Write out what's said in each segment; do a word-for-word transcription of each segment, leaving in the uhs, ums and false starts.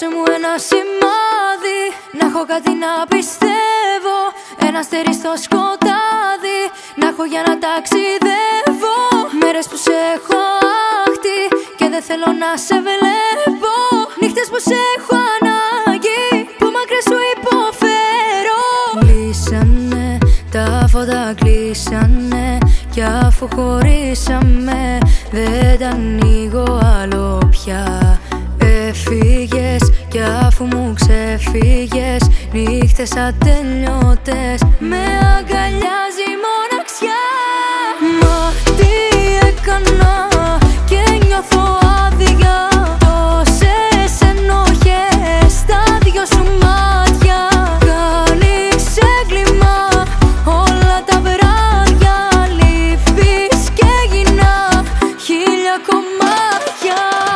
Δώσε μου ένα σημάδι, να έχω κάτι να πιστεύω. Ένα αστέρι στο σκοτάδι, να έχω για να ταξιδεύω. Μέρες που σε έχω άχτη και δεν θέλω να σε βλέπω. Νύχτες που σε έχω ανάγκη, που μακριά σου υποφέρω. Κλείσανε, τα φώτα κλείσανε, κι αφού χωρίσαμε δεν τα ανοίγω άλλο πια. Έφυγες κι αφού μου ξεφύγες, νύχτες ατελειώτες με αγκαλιάζει η μοναξιά. Μα τι έκανα και νιώθω άδεια, τόσες ενοχές στα δυο σου μάτια. Κάνεις έγκλημα όλα τα βράδια, λείπεις και έγινα χίλια κομμάτια.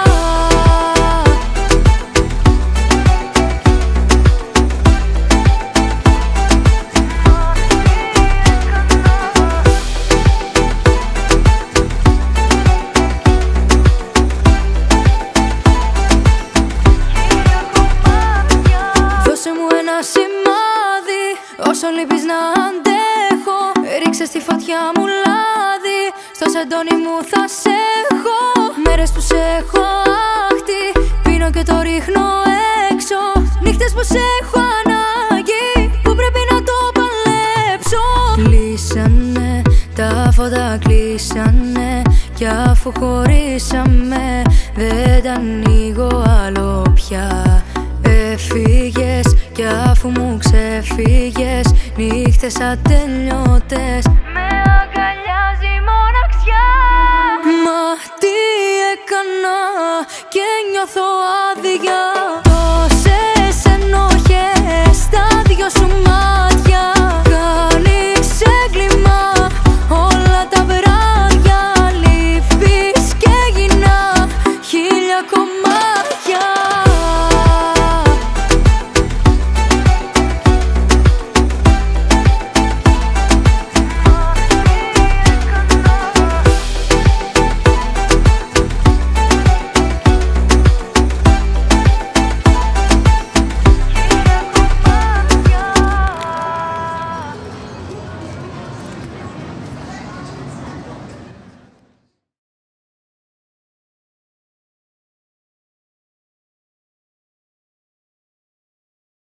Σημάδι, όσο λείπεις να αντέχω. Ρίξε στη φωτιά μου λάδι, στο σεντόνι μου θα σε έχω. Μέρες που σε έχω άχτη, πίνω και το ρίχνω έξω. Νύχτες που σε έχω ανάγκη, που πρέπει να το παλέψω. Κλείσανε, τα φώτα κλείσανε, κι αφού χωρίσαμε δεν τα ανοίγω άλλο πια. Έφυγες κι αφού μου ξεφύγες, νύχτες ατελειώτες με αγκαλιάζει η μοναξιά. Μα τι έκανα και νιώθω άδεια.